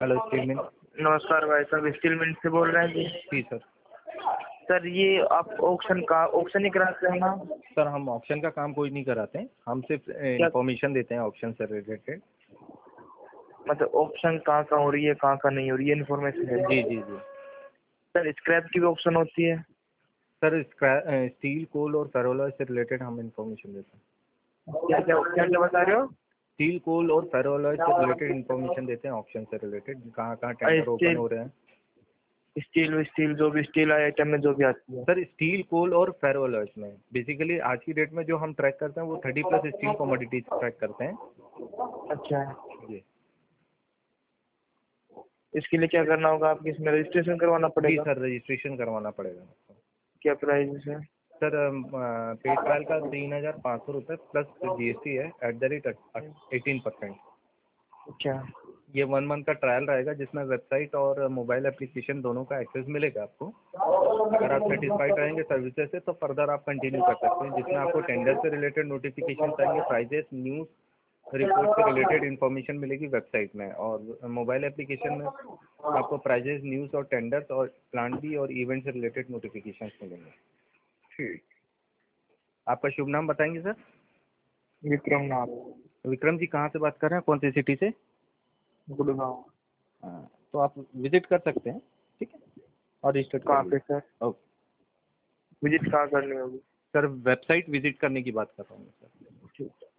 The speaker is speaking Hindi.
Hello steel mill. नमस्कार भाई साहब, स्टील मिल से बोल रहे हैं जी। जी सर। सर ये आप ऑक्शन ही कराते हैं ना? सर हम ऑप्शन का काम कोई नहीं कराते हैं, हम सिर्फ क्या इंफॉर्मेशन देते हैं ऑप्शन से रिलेटेड। मतलब ऑप्शन कहाँ कहाँ हो रही है, कहाँ कहाँ नहीं हो रही है, इन्फॉर्मेशन है? जी जी जी। सर स्क्रैप की भी ऑप्शन होती है? सर स्टील कोल और फेरोलॉय से रिलेटेड हम इंफॉर्मेशन देते हैं। क्या क्या क्या क्या बता रहे हो? स्टील कोल और फेरोलॉय से रिलेटेड इंफॉर्मेशन देते हैं ऑप्शन से रिलेटेड, कहाँ कहाँ टेंडर ओपन स्टील हो रहे हैं। स्टील जो भी स्टील आइटम में जो भी आती है। सर स्टील कोल और फेरोलॉयज में बेसिकली आज की डेट में जो हम ट्रैक करते हैं वो 30+ स्टील कमोडिटीज ट्रैक करते हैं। अच्छा, जी इसके लिए क्या करना होगा? आपकी इसमें रजिस्ट्रेशन करवाना जी पड़ेगा? सर, रजिस्ट्रेशन करवाना पड़ेगा आपको। क्या प्राइस है? सर पेड ट्रायल का 3,500 रुपये प्लस GST है @18%। अच्छा ये 1 मंथ का ट्रायल रहेगा जिसमें वेबसाइट और मोबाइल एप्लीकेशन दोनों का एक्सेस मिलेगा आपको। अगर आप सेटिस्फाइड रहेंगे सर्विसेज से तो फर्दर आप कंटिन्यू कर सकते हैं, जिसमें आपको टेंडर से रिलेटेड नोटिफिकेशन आएंगे, प्राइजेस, न्यूज़, रिपोर्ट से रिलेटेड इन्फॉर्मेशन मिलेगी वेबसाइट में, और मोबाइल एप्लीकेशन में आपको प्राइजेस, न्यूज़ और टेंडर्स और प्लान बी और इवेंट से रिलेटेड नोटिफिकेशन मिलेंगे। ठीक। आपका शुभ नाम बताएंगे सर? विक्रम नाम। विक्रम जी, कहाँ से बात कर रहे हैं, कौन सी सिटी से? गुड़गांव। हाँ, तो आप विजिट कर सकते हैं, ठीक है, और रजिस्टर कर कहाँ पे लीजिए। सर? ओके विजिट कहाँ करनी होगी? सर, वेबसाइट विजिट करने की बात कर रहा हूँ सर। ठीक।